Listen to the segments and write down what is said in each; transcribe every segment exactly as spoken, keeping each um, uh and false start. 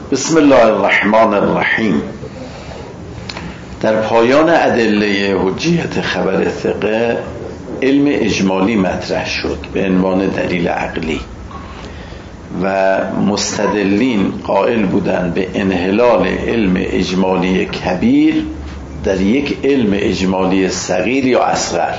بسم الله الرحمن الرحیم. در پایان ادله حجیت خبر ثقه علم اجمالی مطرح شد به عنوان دلیل عقلی و مستدلین قائل بودند به انحلال علم اجمالی کبیر در یک علم اجمالی صغیر یا اصغر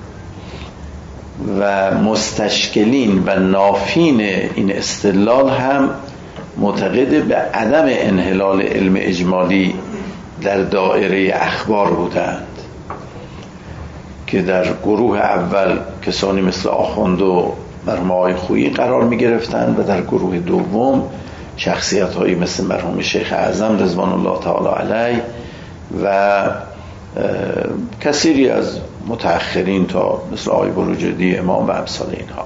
و مستشکلین و نافین این استدلال هم معتقد به عدم انحلال علم اجمالی در دایره اخبار بودند که در گروه اول کسانی مثل آخوند و مرحوم آقای خویی قرار می گرفتند و در گروه دوم شخصیت هایی مثل مرحوم شیخ اعظم رضوان الله تعالی علیه و کثیری از متأخرین تا مثل آقای بروجردی امام و امثال اینها.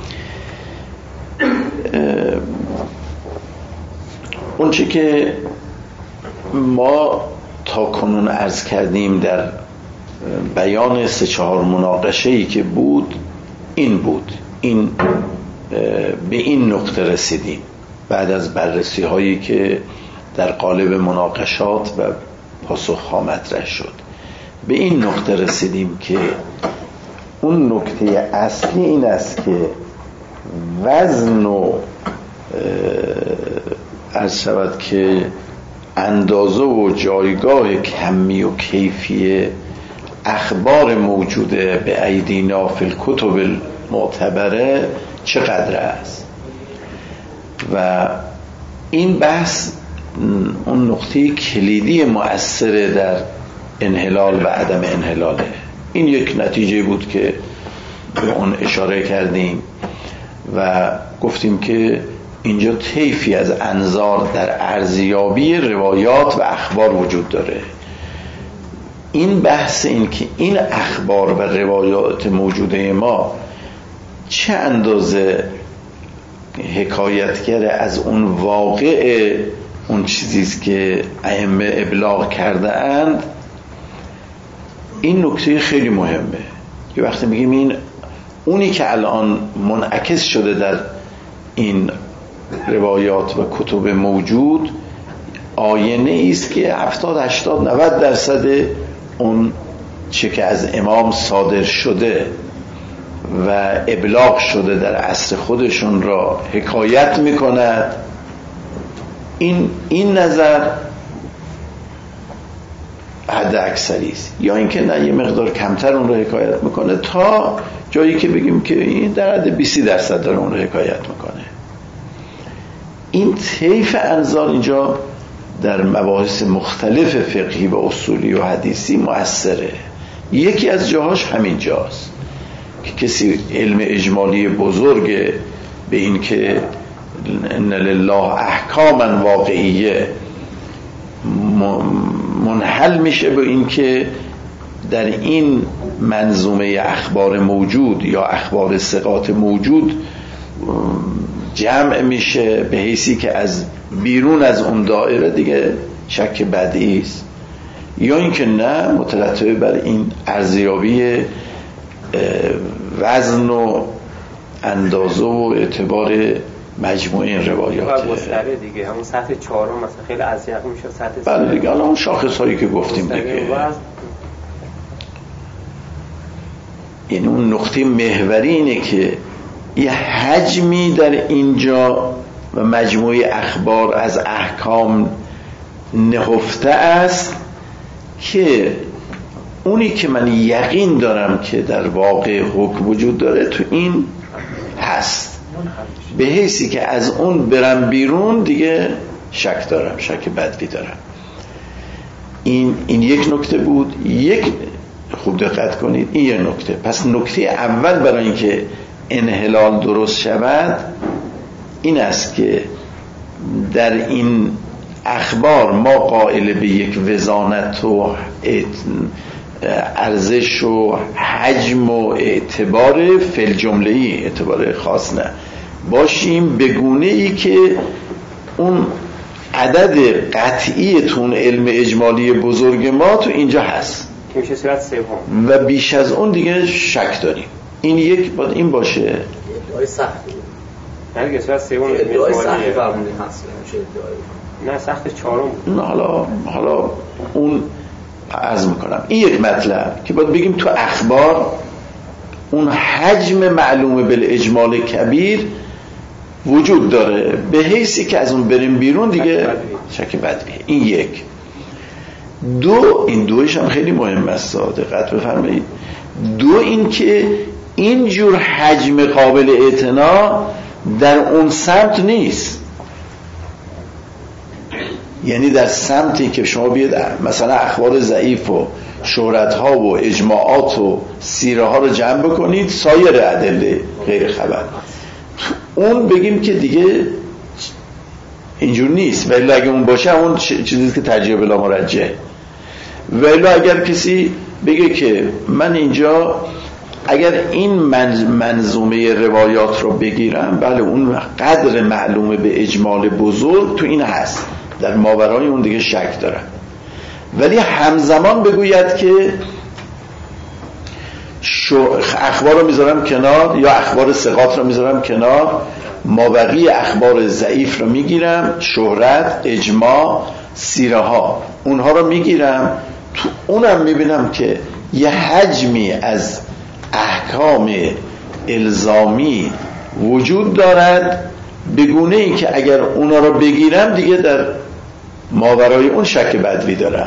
اون چی که ما تا کنون عرض کردیم در بیان سه چهار مناقشه‌ای که بود این بود، این به این نقطه رسیدیم بعد از بررسی هایی که در قالب مناقشات و پاسخ ها مطرح شد. به این نقطه رسیدیم که اون نکته اصلی این است که وزن و عرض شود که اندازه و جایگاه کمی و کیفی اخبار موجوده به ایدینا فی الکتب المعتبره چقدر است و این بحث اون نقطه کلیدی مؤثر در انحلال و عدم انحلاله. این یک نتیجه بود که به اون اشاره کردیم و گفتیم که اینجا طیفی از انظار در ارزیابی روایات و اخبار وجود داره. این بحث این که این اخبار و روایات موجوده ما چه اندازه حکایتگر از اون واقع اون چیزیست که ائمه ابلاغ کرده اند، این نکته خیلی مهمه که وقتی میگیم این اونی که الان منعکس شده در این روایات و کتب موجود آینه است که هفتاد هشتاد نود درصد اون چه که از امام صادر شده و ابلاغ شده در عصر خودشون را حکایت میکند. این این نظر حد اکثری است، یا اینکه نه یه مقدار کمتر اون رو حکایت میکنه تا جایی که بگیم که این در حد بیست درصد داره اون رو حکایت میکنه. این طیف انظار اینجا در مباحث مختلف فقهی و اصولی و حدیثی مؤثره. یکی از جاهاش همین جاست که کسی علم اجمالی بزرگ به این که ان لله احکاما واقعیه منحل میشه به این که در این منظومه اخبار موجود یا اخبار ثقات موجود جمع میشه به حیثی که از بیرون از اون دایره دیگه شک بدی است، یا اینکه نه مترتب بر این ارزیابی وزن و اندازه و اعتبار مجموعه این روایات گستره دیگه همون سطح چهارم مثلا خیلی ازیق میشه سطح بله دیگه الان اون شاخص هایی که گفتیم دیگه. این اون نقطه محوری اینه که یه حجمی در اینجا و مجموعه اخبار از احکام نهفته است که اونی که من یقین دارم که در واقع حکم وجود داره تو این هست، به حیثی که از اون برم بیرون دیگه شک دارم، شک بدوی دارم. این این یک نکته بود. یک خوب دقت کنید، این یک نکته. پس نکته اول برای اینکه انحلال درست شود این است که در این اخبار ما قائل به یک وزانت و ارزش و حجم و اعتبار فل جمله‌ای، اعتبار خاص نه باشیم، به گونه ای که اون عدد قطعی تون علم اجمالی بزرگ ما تو اینجا هست که میشه صورت سوم و بیش از اون دیگه شک داریم. این یک باید این باشه. نه قسمت سوم ادعای سخت فرمودین هست میشه ادعای نه سخت چهارم بود. حالا حالا اون عرض میکنم این یک مطلب که باید بگیم تو اخبار اون حجم معلوم بالاجمال کبیر وجود داره، به حیثی که از اون بریم بیرون دیگه شک بدیه. این یک. دو، این دوش هم خیلی مهم است، دقت بفرمایید. دو، این که اینجور حجم قابل اعتنا در اون سمت نیست، یعنی در سمتی که شما بیاد مثلا اخبار ضعیف و شهرت ها و اجماعات و سیره ها رو جمع بکنید سایر ادله غیر خبر، اون بگیم که دیگه اینجور نیست. ولی اگه اون باشه اون چیزی که ترجیح بلا مرجح. ولی اگر کسی بگه که من اینجا اگر این منظومه روایات رو بگیرم، بله اون قدر معلومه به اجمال بزرگ تو این هست، در ماورای اون دیگه شک دارم. ولی همزمان بگوید که اخبار رو میذارم کنار یا اخبار ثقات رو میذارم کنار، مابقی اخبار ضعیف رو میگیرم، شهرت، اجماع، سیره ها، اونها رو میگیرم، تو اونم میبینم که یه حجمی از احکام الزامی وجود دارد، به گونه ای که اگر اونا رو بگیرم دیگه در ماورای اون شک بدوی داره.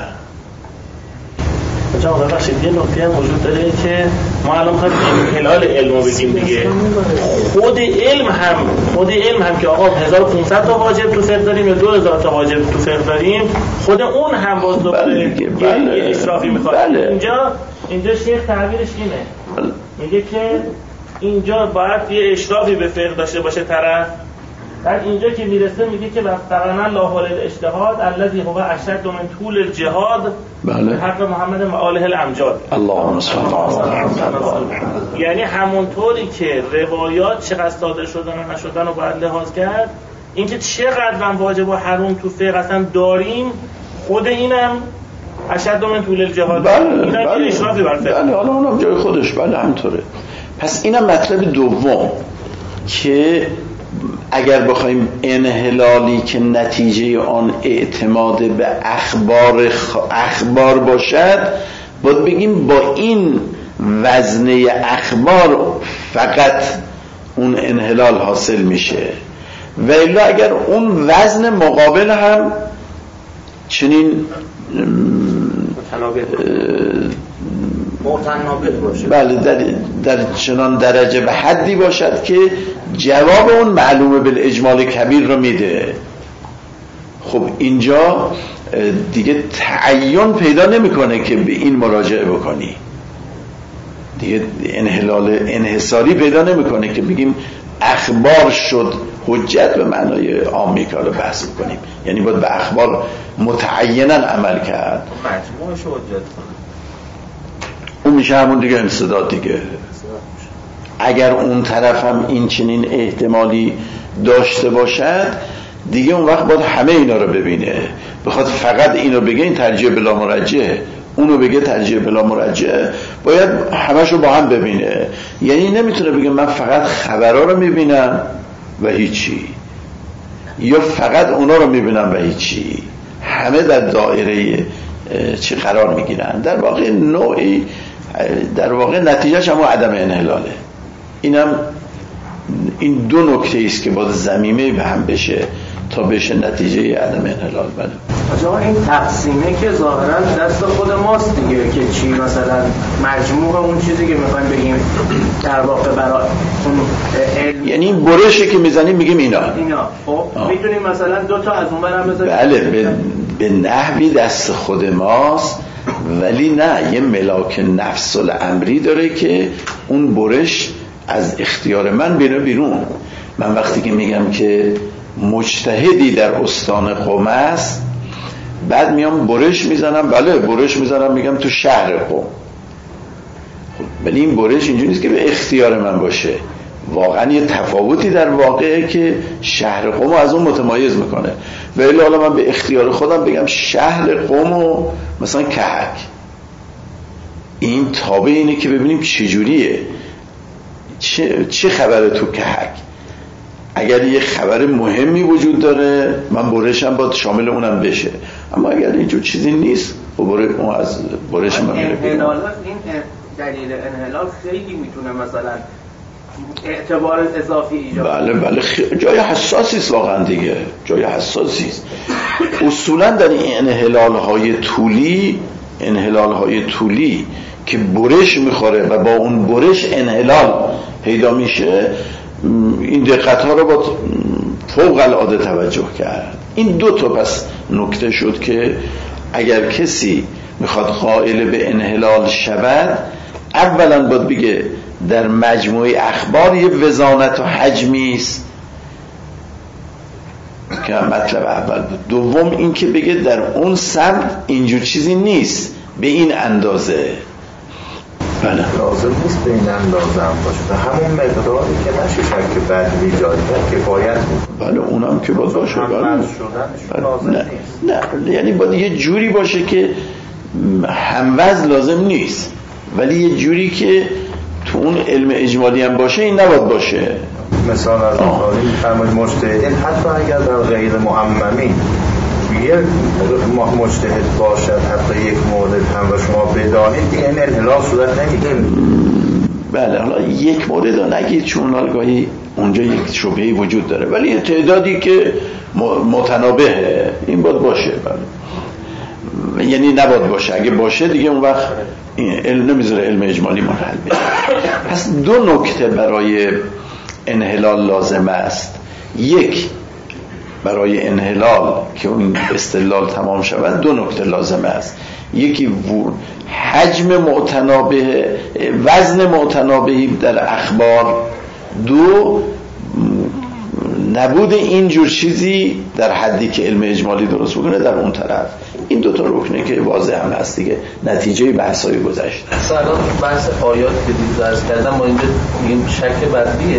جناب بخشید یه نکته هم وجود داره که ما الان خواهیم انحلال علم رو بگیم دیگه. خود علم هم خود علم هم که آقا هزار و پانصد تا واجب تو فقه داریم یا دو هزار تا واجب تو فقه داریم، خود اون هم باز دوباره بله یه اشرافی میخواد. بله. اینجا اینجا شیخ تعبیرش اینه، بله. میگه که اینجا باید یه اشرافی به فقه داشته باشه طرف. بعد اینجا که میرسه میگه که وقتقنا الله الاجتهاد الذي هو اشد من طول الجهاد بله. حق محمد و آله الامجاد. اللهم صل علی. یعنی همونطوری که روایات چقدر صادر شدن و نشدن رو باید لحاظ کرد، اینکه چقدر هم واجب و حرام تو فقه اصلا داریم، خود اینم اشد من طول الجهاد. بله اینم بله. اشرافی بر فقه. بله حالا اونم جای خودش، بله همطوره. پس اینم مطلب دوم که اگر بخوایم انحلالی که نتیجه آن اعتماد به اخبار خ... اخبار باشد، باید بگیم با این وزنه اخبار فقط اون انحلال حاصل میشه. و الا اگر اون وزن مقابل هم چنین متناقض باشه، بله در, در چنان درجه به حدی باشد که جواب اون معلومه بالاجمال کبیر رو میده، خب اینجا دیگه تعین پیدا نمیکنه که به این مراجعه بکنی، دیگه انحلال انحصاری پیدا نمیکنه که بگیم اخبار شد حجت به معنای عامی که رو بحث بکنیم، یعنی باید به اخبار متعینا عمل کرد. مجموعش حجت کنه، اون میشه همون دیگه انسداد دیگه. اگر اون طرف هم این چنین احتمالی داشته باشد دیگه اون وقت باید همه اینا رو ببینه، بخواد فقط اینو بگه این ترجیح بلا مرجح، اونو بگه ترجیح بلا مرجح، باید همشو با هم ببینه. یعنی نمیتونه بگه من فقط خبرها رو میبینم و هیچی، یا فقط اونا رو میبینم و هیچی، همه در دایره چی قرار میگیرن. در واقع نوعی در واقع نتیجهش هم عدم انحلاله. اینم این دو نکته است که باید ضمیمه به هم بشه تا بشه نتیجه عدم انحلال. بله آجا این تقسیمه که ظاهرا دست خود ماست دیگه، که چی مثلا مجموع اون چیزی که میخوایم بگیم در واقع برای اون علم، یعنی این برشه که میزنیم میگیم اینا اینا خب میتونیم مثلا دو تا از اون برم بذاریم. بله به, به نحوی دست خود ماست، ولی نه یه ملاک نفس الامری داره که اون برش از اختیار من بیرون بیرون. من وقتی که میگم که مجتهدی در استان قم است، بعد میام برش میزنم، بله برش میزنم میگم تو شهر قم، خب ولی این برش اینجوری نیست که به اختیار من باشه، واقعا یه تفاوتی در واقعه که شهر قم از اون متمایز میکنه. ولی حالا من به اختیار خودم بگم شهر قم و مثلا کهک، این تابع اینه که ببینیم چجوریه، چه, چه خبره تو کهک. اگر یه خبر مهمی وجود داره من برشم باید شامل اونم بشه، اما اگر اینجور چیزی نیست خب اون از برش من میره بیرون. این دلیل انحلال خیلی میتونه مثلا اعتبار اضافی ایجاد. بله بله خ... جای حساسی است واقعا دیگه، جای حساسی است. اصولا در این انحلال های طولی انحلال های طولی که برش میخوره و با اون برش انحلال پیدا میشه، این دقت ها رو با فوق العاده توجه کرد. این دو تا پس نکته شد که اگر کسی میخواد قائل به انحلال شود، اولا باید بگه در مجموعه اخبار یه وزانت و حجمی است که مطلب اول بود. دوم این که بگه در اون سمت اینجور چیزی نیست به این اندازه. بله لازم نیست به این اندازه هم باشه، به همون مقداری که نشه شک بدوی ایجاد کرد کفایت بود. بله اونم که باید باشه. بله لازم نه نه یعنی باید یه جوری باشه که هموزن لازم نیست، ولی یه جوری که تو اون علم اجمالی هم باشه این نباید باشه. مثال از آخری فرمایید مجتهد حتی اگر در غیر معممی یه مجتهد باشد حتی یک مورد هم و شما بدانید دیگه این انحلال صورت نمیگیره. بله حالا یک مورد رو نگید چون الگاهی اونجا یک شبهه‌ای وجود داره، ولی یه تعدادی که متنابهه این باید باشه. بله یعنی نباید باشه، اگه باشه دیگه اون وقت علم نمیذاره علم اجمالی منحل بشه. پس دو نکته برای انحلال لازم است. یک، برای انحلال که اون استدلال تمام شود دو نکته لازم است. یکی حجم معتنابه، وزن معتنابهی در اخبار. دو، نبود اینجور چیزی در حدی که علم اجمالی درست بکنه در اون طرف. این دو تا رکنه که واضح هم هست دیگه، نتیجه بحث‌های گذشته. اصلا الان بحث آیات که دید درس کردم ما اینجا میگیم شک بدیه.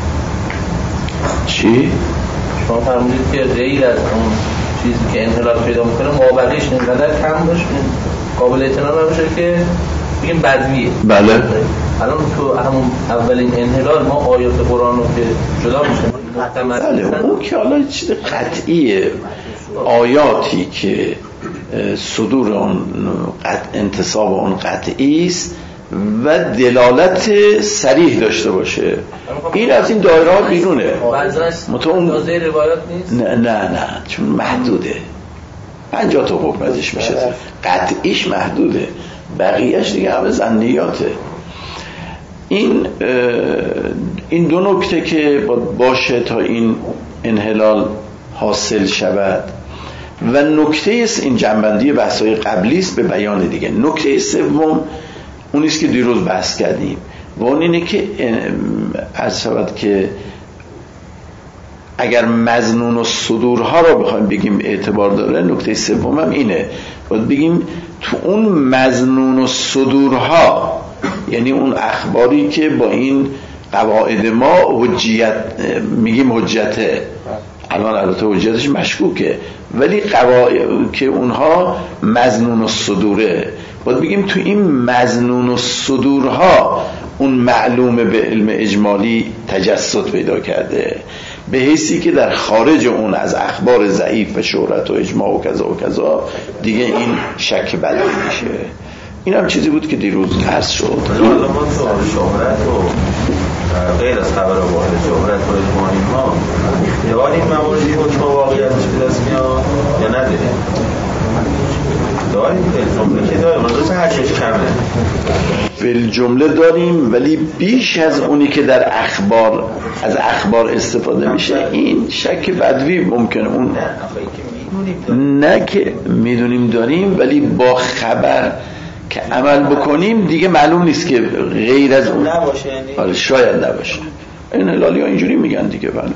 چی؟ شما فرمودید که غیر از اون چیزی که انحلال پیدا میکنه مابقیش اینقدر کم باشه قابل اعتنا نباشه که بگیم بدویه. بله الان تو همون اولین انحلال ما آیات قرآن رو که جدا میشه بله اون که حالا چیز قطعیه، آیاتی که صدور اون انتصاب اون قطعی است و دلالت صریح داشته باشه، این از این دایره ها بیرونه. متون نازل روایات نیست؟ نه نه نه چون محدوده، پنجاه تا حکم ازش میشه، قطعیش محدوده، بقیهش دیگه همه ظنیاته. این این دو نکته که باشه تا این انحلال حاصل شود. و نکته است، این جنبندی بحث‌های قبلی است به بیان دیگه. نکته سوم اون است که دیروز بحث کردیم و اون اینه که از شود که اگر مظنون و صدورها را بخوایم بگیم اعتبار داره، نکته سوم هم اینه، باید بگیم تو اون مظنون و صدورها، یعنی اون اخباری که با این قواعد ما حجیت میگیم حجته، الان البته حجتش مشکوکه، ولی قواعد که اونها مظنون و صدوره، باید بگیم تو این مظنون و صدورها اون معلومه به علم اجمالی تجسد پیدا کرده، به حیثی که در خارج اون از اخبار ضعیف و شهرت و اجماع و کذا و کذا دیگه این شک بدی میشه. این هم چیزی بود که دیروز عرض شد. حالا ما تو شهرت و غیر از خبر واحد شهرت و اجماع اینها داریم مواردی حکم واقعیتش به دست میاد یا نداریم؟ داریم فیل جمله که داریم، روز هرچیش کمه فیل جمله داریم، ولی بیش از اونی که در اخبار از اخبار استفاده میشه این شک بدوی ممکنه. اون نه که میدونیم داریم، ولی با خبر که عمل بکنیم دیگه معلوم نیست که غیر از اون نباشه، یعنی شاید نباشه. این هلالی ها اینجوری میگن دیگه. بله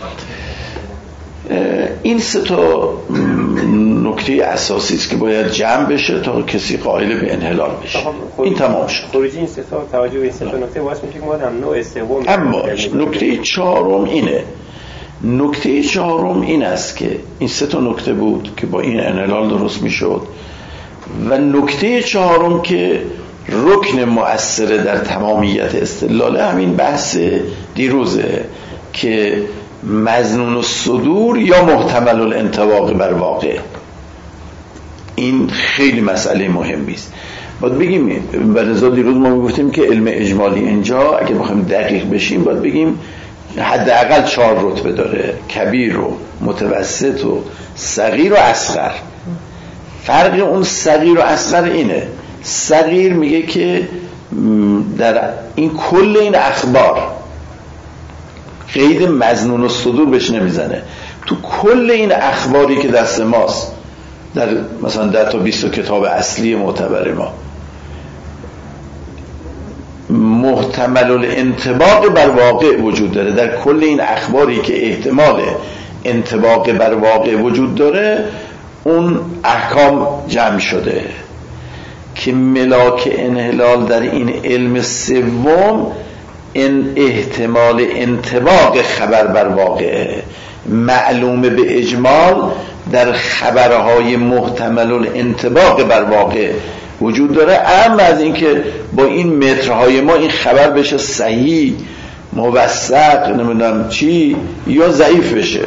این سه تا نکته اساسی است که باید جمع بشه تا کسی قائل به انحلال بشه. این تمام شد. خروجی این سه تا توجه به این سه تا نکته واسه میشه که ما هم نوع سوم. اما نکته چهارم اینه. نکته چهارم این است که این سه تا نکته بود که با این انحلال درست میشد و نکته چهارم که رکن مؤثر در تمامیت استدلال همین بحث دیروزه که مظنون الصدور یا محتمل الانطباق بر واقع. این خیلی مسئله مهمی است. باید بگیم به رضا دیروز ما میگفتیم که علم اجمالی اینجا اگه بخوایم دقیق بشیم باید بگیم حداقل چهار رتبه داره: کبیر و متوسط و صغیر و اصغر. فرق اون صغیر و اصغر اینه: صغیر میگه که در این کل این اخبار قید مظنون الصدور بهش نمیزنه، تو کل این اخباری که دست ماست در مثلا ده تا بیست کتاب اصلی معتبر ما محتمل الانطباق بر واقع وجود داره، در کل این اخباری که احتمال انطباق بر واقع وجود داره اون احکام جمع شده که ملاک انحلال در این علم سوم این احتمال انطباق خبر بر واقع معلوم به اجمال در خبرهای محتمل الانطباق بر واقع وجود داره، اما از اینکه با این مترهای ما این خبر بشه صحیح، موثق، نمیدونم چی یا ضعیف بشه،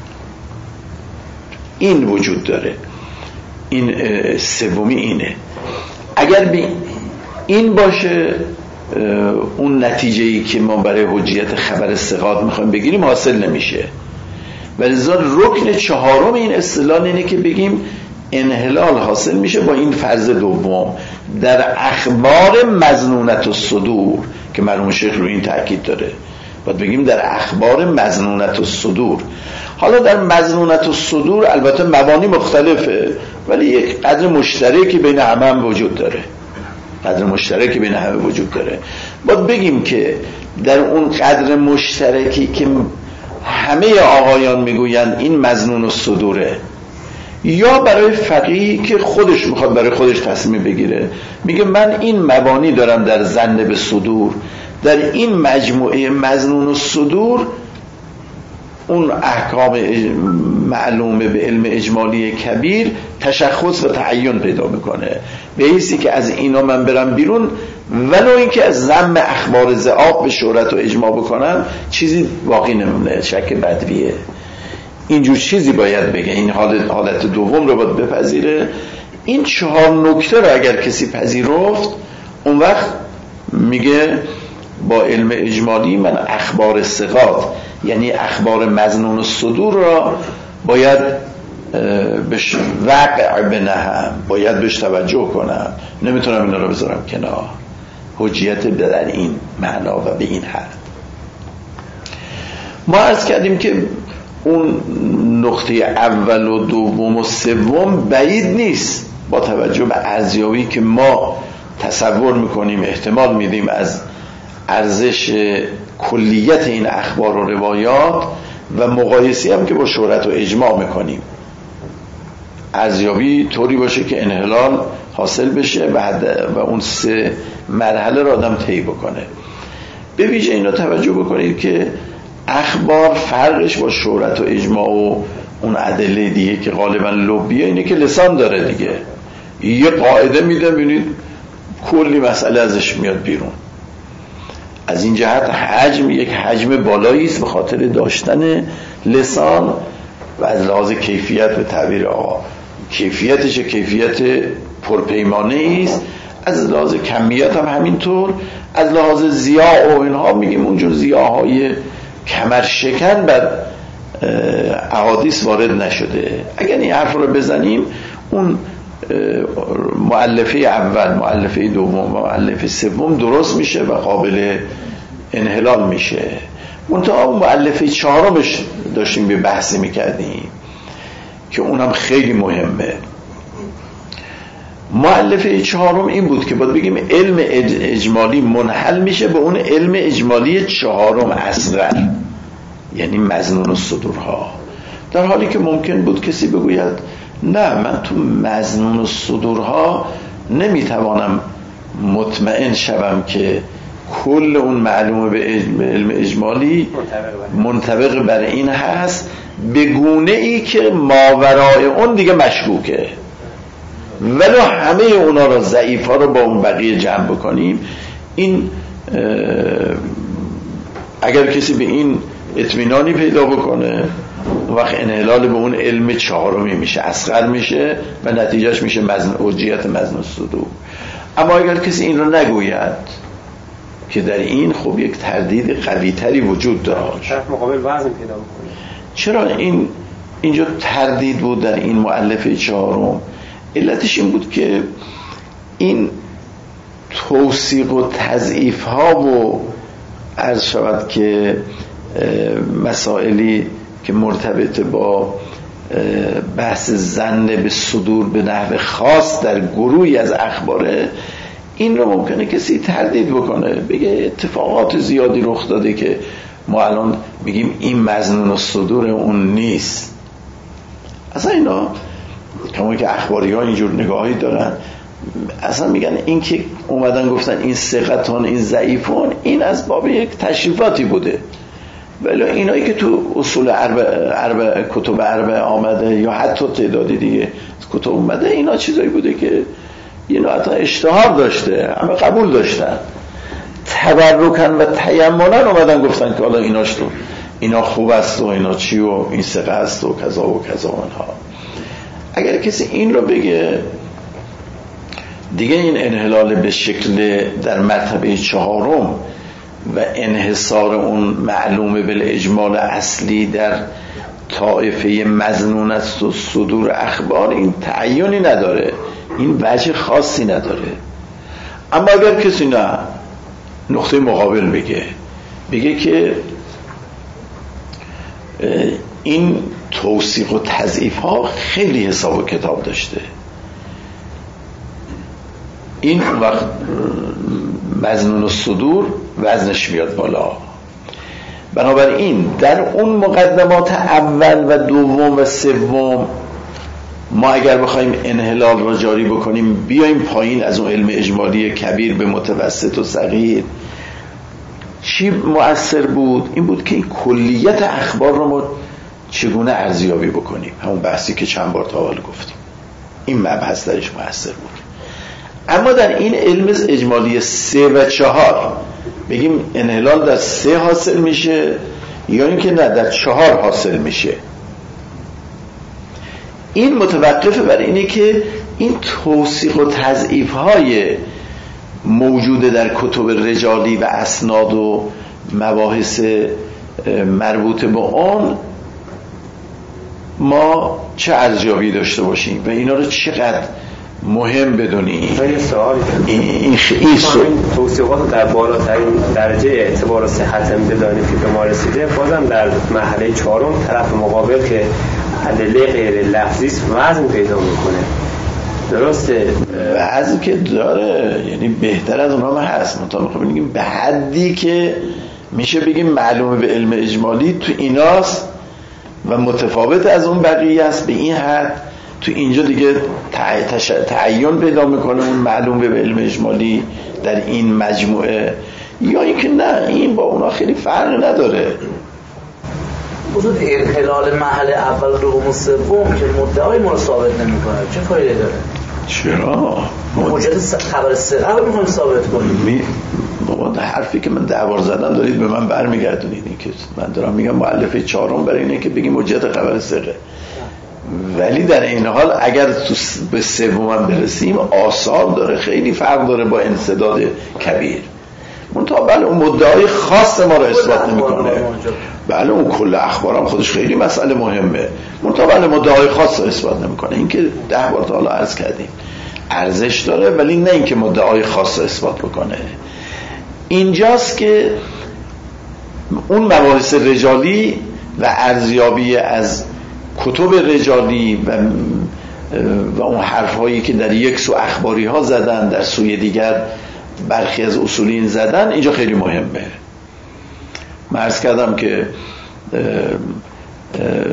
این وجود داره. این سومی اینه. اگر بی این باشه اون نتیجه‌ای که ما برای حجیت خبر ثقات میخوایم بگیریم حاصل نمیشه. ولذا رکن چهارم این اصطلاح اینه که بگیم انحلال حاصل میشه با این فرض دوم در اخبار مظنونت الصدور که مرحوم شیخ رو این تاکید داره. باید بگیم در اخبار مظنونت الصدور. حالا در مظنونت الصدور البته مبانی مختلفه ولی یک قدر مشترکی بین همه هم وجود داره. قدر مشترکی بین همه وجود داره. باید بگیم که در اون قدر مشترکی که همه آقایان میگویند این مظنون الصدوره، یا برای فقیهی که خودش میخواد برای خودش تصمیم بگیره میگه من این مبانی دارم در ظن به صدور، در این مجموعه مظنون الصدور اون احکام معلومه به علم اجمالی کبیر تشخص و تعین پیدا میکنه، به حیثی که از اینا من برم بیرون ولو اینکه از ضم اخبار ضعاف به شهرت و اجماع بکنم چیزی باقی نمونه، شک بدویه. اینجور چیزی باید بگه، این حالت, حالت دوم رو باید بپذیره. این چهار نکته رو اگر کسی پذیرفت اون وقت میگه با علم اجمالی من اخبار ثقات یعنی اخبار مظنون الصدور را باید بهش وقع بنهم، باید بهش توجه کنم، نمیتونم اینا رو بذارم کنار. حجیت در این معنا و به این حد. ما عرض کردیم که اون نقطه اول و دوم و سوم بعید نیست با توجه به ارزیابی که ما تصور میکنیم، احتمال میدیم از ارزش کلیت این اخبار و روایات و مقایسی هم که با شهرت و اجماع میکنیم، ارزیابی طوری باشه که انحلال حاصل بشه و اون سه مرحله را آدم طی بکنه. به ویژه اینا توجه بکنید که اخبار فرقش با شهرت و اجماع و اون ادله دیگه که غالبا لبیه اینه که لسان داره دیگه، یه قاعده میده ببینید کلی مسئله ازش میاد بیرون. از این جهت حجم یک حجم بالایی است به خاطر داشتن لسان و از لحاظ کیفیت به تعبیر آقا کیفیتش کیفیت پرپیمانه است، از لحاظ کمیت هم همینطور، از لحاظ ضیاء و اینها میگیم اونجور ضیاءهای کمر شکن بر احادیث وارد نشده. اگر این حرف رو بزنیم اون مؤلفه اول، مؤلفه دوم و مؤلفه سوم درست میشه و قابل انحلال میشه. منتها مؤلفه چهارمش داشتیم به بحثی میکردیم که اونم خیلی مهمه. مؤلفه چهارم این بود که باید بگیم علم اجمالی منحل میشه به اون علم اجمالی چهارم اصغر، یعنی مظنون الصدورها، در حالی که ممکن بود کسی بگوید نه من تو مظنون الصدورها نمیتوانم مطمئن شوم که کل اون معلومه به علم اجمالی منطبق بر این هست به گونه ای که ماورای اون دیگه مشکوکه، ولو همه اونا را ضعیفا رو با اون بقیه جمع بکنیم. این اگر کسی به این اطمینانی پیدا بکنه، اون وقت انحلال به اون علم چهارمی میشه، اصغر میشه و نتیجهش میشه مزن حجیت مزن الصدور. اما اگر کسی این رو نگوید که در این خب یک تردید قوی تری وجود داره، طرف مقابل وزن پیدا میکنه. چرا این اینجا تردید بود در این مؤلفه چهارم؟ علتش این بود که این توثیق و تضعیف ها و عرض شود که مسائلی که مرتبط با بحث ظن به صدور به نحو خاص در گروهی از اخباره، این رو ممکنه کسی تردید بکنه، بگه اتفاقات زیادی رخ داده که ما الان میگیم این مظنون الصدور اون نیست. اصلا اینا کما که اخباری ها اینجور نگاهی دارن، اصلا میگن این که اومدن گفتن این ثقتون این ضعیفون، این از باب یک تشریفاتی بوده، ولی اینایی که تو اصول اربع اربع کتب اربع آمده یا حتی تعدادی دیگه کتب اومده، اینا چیزایی بوده که اینا حتی اشتهار داشته، همه قبول داشتن، تبرکن و تیمنن اومدن گفتن که حالا ایناش تو اینا خوب است و اینا چی و این ثقه است و کذا و کذا و اینها. اگر کسی این رو بگه دیگه این انحلال به شکل در مرتبه چهارم و انحصار اون معلومه بالاجمال اصلی در طائفه مظنون است و صدور اخبار، این تعیینی نداره، این وجه خاصی نداره. اما اگر کسی نه نقطه مقابل بگه بگه که این توثیق و تضعیف ها خیلی حساب و کتاب داشته، این وقت مظنون الصدور وزنش بیاد بالا. بنابراین در اون مقدمات اول و دوم و سوم ما اگر بخوایم انحلال را جاری بکنیم، بیایم پایین از اون علم اجمالی کبیر به متوسط و صغیر، چی مؤثر بود؟ این بود که این کلیت اخبار رو ما چگونه ارزیابی بکنیم، همون بحثی که چند بار تا حالا گفتیم، این مبحث درش مؤثر بود. اما در این علم اجمالی سه و چهار بگیم انحلال در سه حاصل میشه یا اینکه نه در چهار حاصل میشه، این متوقفه بر اینه که این توثیق و تضعیف های موجوده در کتب رجالی و اسناد و مباحث مربوط به اون ما چه ارزیابی داشته باشیم و اینا رو چقدر مهم بدونیم. این سوالی این این توصیقات در بالاترین درجه اعتبار و صحت بدانید که به ما رسیده، بازم در مرحله چهارم طرف مقابل که ادله غیر لفظی است وزن پیدا میکنه. درسته؟ وزن که داره، یعنی بهتر از اونها هست، مطابق بگیم به حدی که میشه بگیم معلومه به علم اجمالی تو ایناست و متفاوت از اون بقیه است، به این حد تو اینجا دیگه تعیین پیدا میکنه اون معلومه به علم اجمالی در این مجموعه، یا اینکه نه این با اونا خیلی فرق نداره. وجود انحلال محل اول دوم و سوم که مدعای ما رو ثابت نمیکنه چه فایده داره؟ چرا؟ حجت خبر ثقه رو میخوایم ثابت کنیم. می بابا حرفی که من ده بار زدم دارید به من برمیگردونید، این که من دارم میگم مؤلفه چهارم برای اینه که بگیم حجت خبر ثقه، ولی در این حال اگر تو به سوم برسیم آثار داره، خیلی فرق داره با انسداد کبیر. منتها بله اون مدعای خاص ما رو اثبات نمیکنه، بله اون کل اخبارم خودش خیلی مسئله مهمه، منتها بله مدعای خاص رو اثبات نمیکنه. این که ده بار تا حالا عرض کردیم ارزش داره، ولی نه اینکه مدعای خاص رو اثبات بکنه. اینجاست که اون مباحث رجالی و ارزیابی از کتب رجالی و و اون حرفهایی که در یک سو اخباری ها زدن، در سوی دیگر برخی از اصولین زدن، اینجا خیلی مهمه. من عرض کردم که اه اه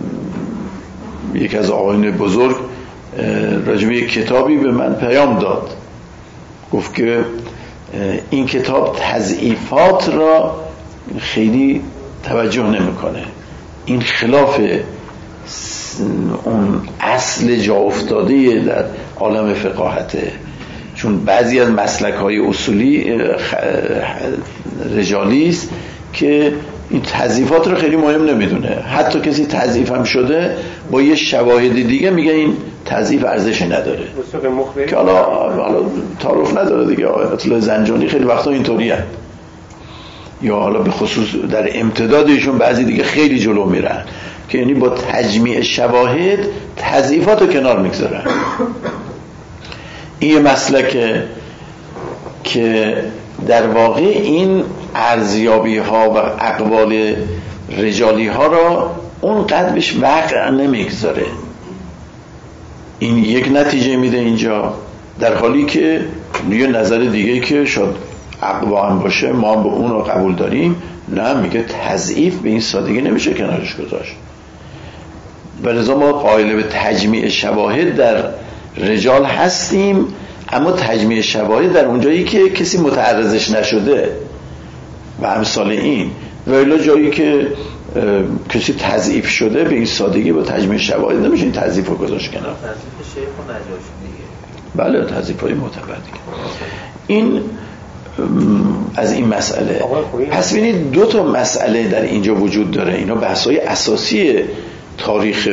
یک از آقایان بزرگ راجع به یک کتابی به من پیام داد، گفت که این کتاب تضعیفات را خیلی توجه نمیکنه، این خلاف اون اصل جا افتاده در عالم فقاهته، چون بعضی از مسلک های اصولی رجالی است که این تضعیفات رو خیلی مهم نمیدونه. حتی کسی تضعیف هم شده با یه شواهد دیگه میگه این تضعیف ارزشی نداره، که حالا حالا تعارف نداره دیگه. آیت الله زنجانی خیلی وقتا اینطوریه، یا حالا به خصوص در امتدادشون بعضی دیگه خیلی جلو میرن که یعنی با تجمیع شواهد تضعیفات رو کنار میگذارن. این مسلکه که در واقع این ارزیابی ها و اقوال رجالی ها را اون قدر بهش وقع نمیگذاره. این یک نتیجه میده اینجا، در حالی که یه نظر دیگه که شاید اقوا هم باشه ما هم به اون رو قبول داریم، نه میگه تضعیف به این سادگی نمیشه کنارش گذاشت. ولذا ما قائل به تجمیع شواهد در رجال هستیم، اما تجمیع شواهد در اونجایی که کسی متعرضش نشده و امثال این، و الا جایی که کسی تضعیف شده به این سادگی با تجمیع شواهد نمیشه این تضعیف رو گذاشت کنار. تضعیف شیخ و نجاشی دیگه، بله تضعیف های معتبر دیگه. این از این مسئله. پس ببینید دو تا مسئله در اینجا وجود داره، اینا بحث‌های اساسی تاریخ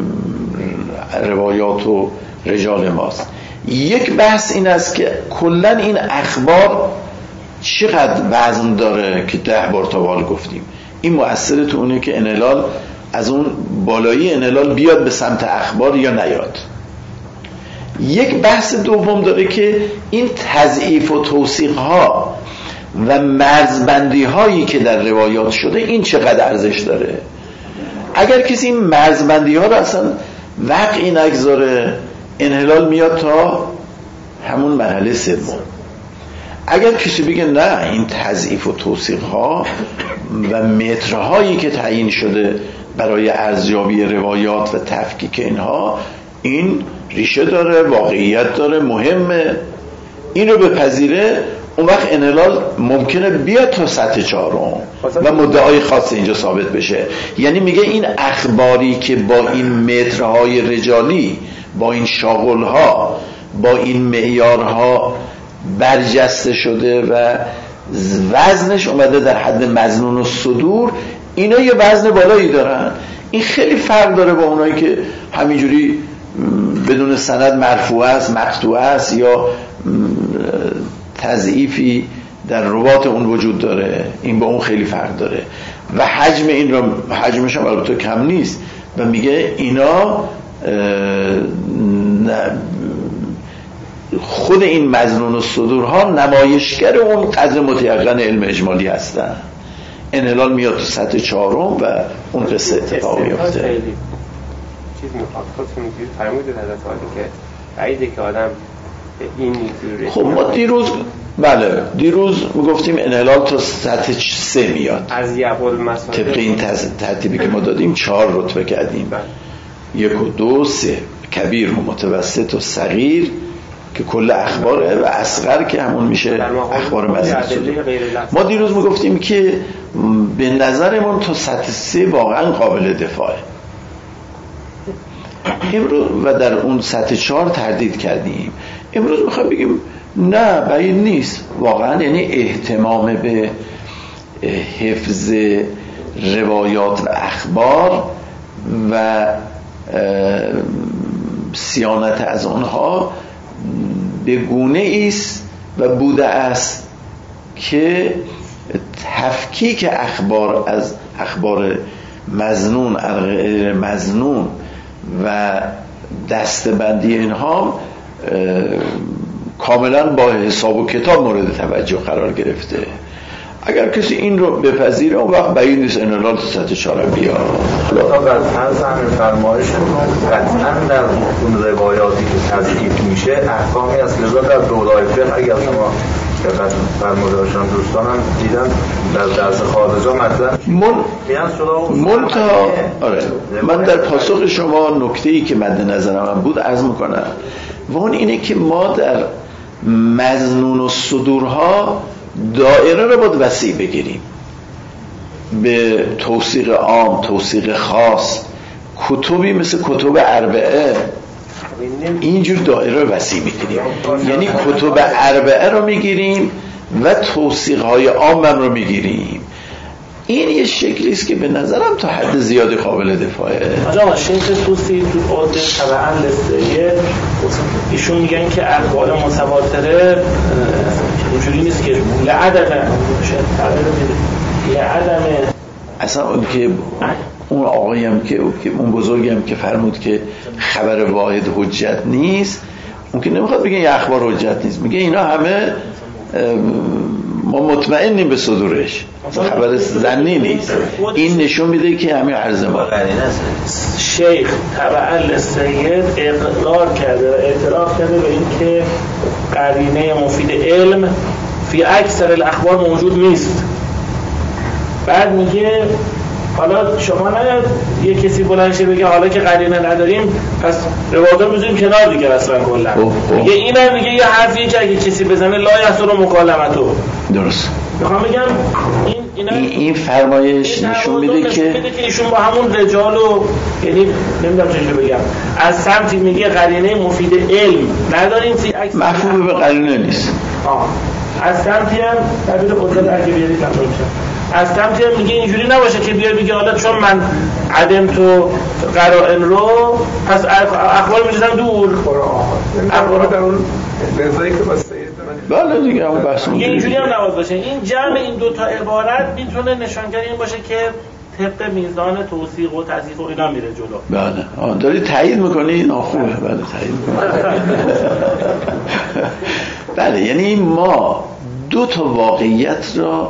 روایات و رجال ماست. یک بحث این است که کلا این اخبار چقدر وزن داره که ده بار تا بال گفتیم. این مؤثر تو اونه که انحلال از اون بالایی انحلال بیاد به سمت اخبار یا نیاد. یک بحث دوم داره که این تضعیف و توثیق ها و مرزبندی هایی که در روایات شده این چقدر ارزش داره. اگر کسی این مرزبندی ها رو اصلا وقعی نگذاره، انحلال میاد تا همون مرحله سوم. اگر کسی بگه نه این تضعیف و توثیق ها و مترهایی که تعیین شده برای ارزیابی روایات و تفکیک اینها این ریشه داره، واقعیت داره، مهمه، این رو بپذیره، اون وقت انحلال ممکنه بیاد تا سطح چهارم و مدعای خاص اینجا ثابت بشه. یعنی میگه این اخباری که با این مترهای رجالی، با این شاغلها، با این معیارها برجسته شده و وزنش اومده در حد مظنون و صدور، اینا یه وزن بالایی دارن. این خیلی فرق داره با اونایی که همینجوری بدون سند مرفوع است، مقطوع است، یا تضعیفی در روات اون وجود داره. این با اون خیلی فرق داره و حجم این رو، حجمش هم البته کم نیست، و میگه اینا خود این مظنون و صدورها نمایشگر اون قدر متیقن علم اجمالی هستن. انحلال میاد تو سطح چهارم و اون قصه اتفاق میفته. چیز میخواد خودتون میگید فرمودید حضرت عالی که بعیده که آدم به این نیروی. خب ما دیروز بله دیروز میگفتیم انحلال تا سطح سه میاد از یعقل مسائل طبق این ترتیبی که ما دادیم چهار رتبه کردیم، یک و دو سه، کبیر و متوسط و صغیر که کل اخباره و اصغر که همون میشه اخبار مزید. ما دیروز میگفتیم که به نظرمون تا سطح سه واقعا قابل دفاعه امروز و در اون سطح چهار تردید کردیم. امروز میخوایم بگیم نه بعید نیست واقعا، یعنی اهتمام به حفظ روایات و اخبار و صیانت از اونها به گونه ایست و بوده است که تفکیک اخبار از اخبار مظنون غیر مظنون و دسته‌بندی اینها کاملا با حساب و کتاب مورد توجه قرار گرفته. اگر کسی این رو بپذیره اون وقت بعید نیست انحلال سطح چهار بیاد. تا از هر همین فرمایش قطعا در اون روایاتی که تضعیف میشه احکامی است. لذا در دورای فقه اگر شما دقت فرموداشان دوستانم دیدن در درس خارجا مطلب من منتها آره من در پاسخ شما نکته‌ای که مد نظرم بود عرض میکنم و اون اینه که ما در مظنون و صدورها دایره رو باید وسیع بگیریم، به توثیق عام، توثیق خاص، کتبی مثل کتب اربعه اینجور دایره رو وسیع میگیریم. یعنی کتب اربعه رو میگیریم و توثیق های عام هم رو میگیریم. این یه شکلی است که به نظرم تا حد زیادی قابل دفاعه. آقا شیخ توسی تو عقد طبعا لسته ایشون میگن که اخبار متواتره اینجوری نیست که لعدم لعدم اصلا اون که اون آقایی هم که اون بزرگی هم که فرمود که خبر واحد حجت نیست، اون که نمیخواد بگه یه اخبار حجت نیست، میگه اینا همه ما مطمئنیم به صدورش، خبر زنی نیست. این نشون میده که همین عرض ما شیخ طبعا لسید اقرار کرده و اعتراف کرده به این که قرینه مفید علم فی اکثر الاخبار موجود نیست. بعد میگه حالا شما نه یه کسی بلند شه بگه حالا که قرینه نداریم پس روایات رو بذاریم کنار دیگه اصلا کلا. میگه اینم میگه یه حرفی که اگه کسی بزنه لا یحصل مکالمتو. درست. میخوام بگم این اینا این, این فرمایش نشون میده که ایشون با همون رجال و یعنی نمیدونم چجوری بگم از سمتی میگه قرینه مفید علم نداریم فی عکس مفهوم به قرینه نیست. آه از سمتی هم تعبیر قدرت اگه بیارید کنترل میشه. از سمتی هم میگه اینجوری نباشه که بیای بگی حالا چون من عدم تو قرائن رو پس اخبار میریزم دور. اخبار در اون رضایی که با سید بله دیگه اون بحث میگه اینجوری هم نباید باشه. این جمع این دو تا عبارت میتونه نشانگر این باشه که طبق میزان توثیق و تصحیح و اینا میره جلو. بله آه داری تایید میکنی ناخوبه. بله تایید میکنی. بله یعنی ما دو تا واقعیت را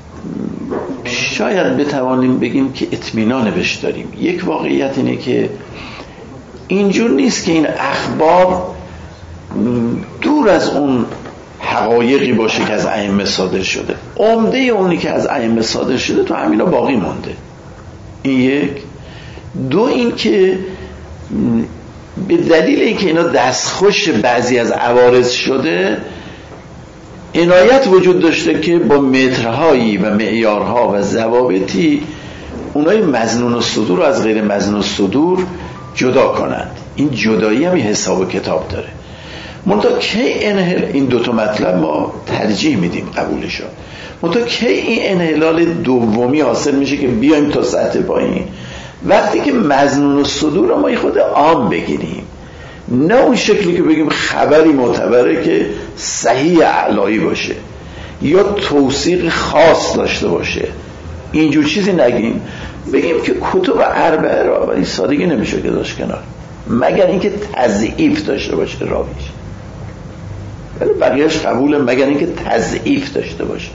شاید بتوانیم بگیم که اطمینان بهش داریم. یک واقعیت اینه که اینجور نیست که این اخبار دور از اون حقایقی باشه که از ائمه صادر شده. عمده اونی که از ائمه صادر شده تو همینا باقی مونده. این یک. دو این که به دلیل اینکه اینا دستخوش بعضی از عوارض شده عنایت وجود داشته که با مترهایی و معیارها و ضوابطی اونای مظنون الصدور رو از غیر مظنون الصدور جدا کنند. این جدایی هم حساب و کتاب داره. منتها کی انحلال این دوتا مطلب ما ترجیح میدیم قبولشو. منتها کی این انحلال دومی حاصل میشه که بیایم تا سطح پایین؟ وقتی که مظنون الصدور رو ما خود عام بگیریم، نه اون شکلی که بگیم خبری معتبره که صحیح اعلایی باشه یا توثیق خاص داشته باشه، اینجور چیزی نگیم. بگیم که کتب اربعه را و این سادگی نمیشه که داشت کنار، مگر اینکه تضعیف داشته باشه راویش، ولی بقیهش قبوله مگر اینکه تضعیف داشته باشه.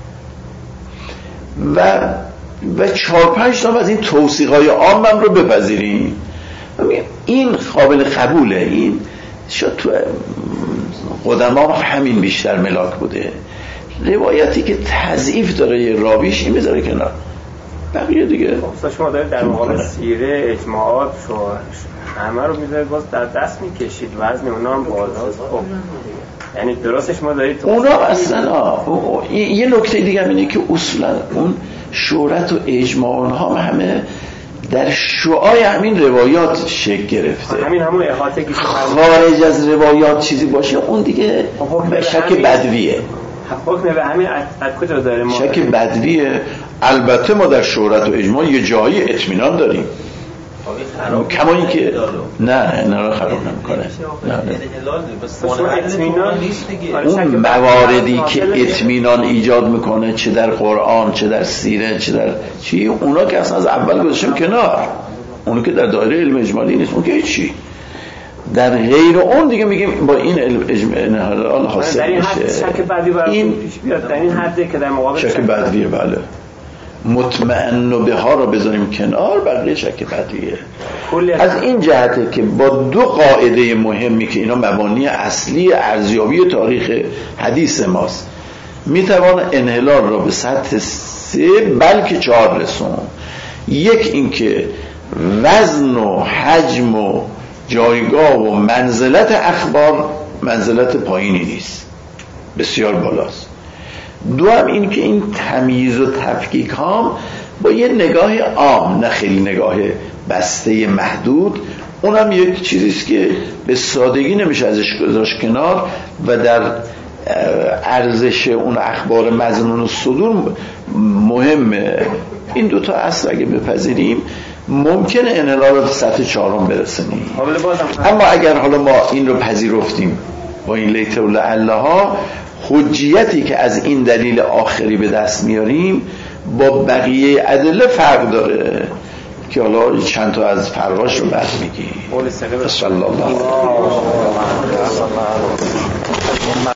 و و چهار پنج تا از این توثیق‌های عام هم رو بپذیریم، این قابل قبوله. این شاید تو قدما همین بیشتر ملاک بوده. روایتی که تضعیف داره یه راویش این بذاره کنار، بقیه دیگه خب شما دارید در مقابل سیره اجماعات شو همه رو میذارید باز در دست میکشید، وزن اونا هم بالاست. خب یعنی درستش ما دارید اونا اصلا یه نکته دیگه هم اینه که اصولا اون شهرت و اجماع اونها همه در شعاع همین روایات شکل گرفته. همین همون احاطه که خارج از روایات چیزی باشه اون دیگه شک بدویه. حکم به همین از کجا داره ما؟ شک بدویه. البته ما در شهرت و اجماع یه جایی اطمینان داریم، کما این که نه اینا رو خراب نمیکنه. اون مواردی که اطمینان ایجاد میکنه چه در قرآن چه در سیره چه در چی، اونا که اصلا از اول گذاشتیم کنار، اونو که در دایره علم اجمالی نیست، اون که هیچی. در غیر اون دیگه میگیم با این علم اجمالی حاصل میشه. شک بدوی براتون پیش بیاد در این حده که در مقابل شک بدویه. بله مطمئن و به ها رو بذاریم کنار، بقیه شک بدویه. از این جهته که با دو قاعده مهمی که اینا مبانی اصلی ارزیابی تاریخ حدیث ماست میتوان انحلال را به سطح سه بلکه چهار رسون. یک اینکه وزن و حجم و جایگاه و منزلت اخبار منزلت پایینی نیست، بسیار بالاست. دو هم این که این تمییز و تفکیک هم با یه نگاه عام، نه خیلی نگاه بسته محدود، اونم یک چیزیست که به سادگی نمیشه ازش گذاشت کنار و در ارزش اون اخبار مظنون الصدور مهمه. این دوتا اصل اگه بپذیریم ممکنه انحلال سطح چهارم برسونیم. اما اگر حالا ما این رو پذیرفتیم با این لیت و لعله ها، حجیتی که از این دلیل آخری به دست میاریم با بقیه ادله فرق داره که حالا چند تا از فرقاش رو بعد میگیم. صلی الله علیه و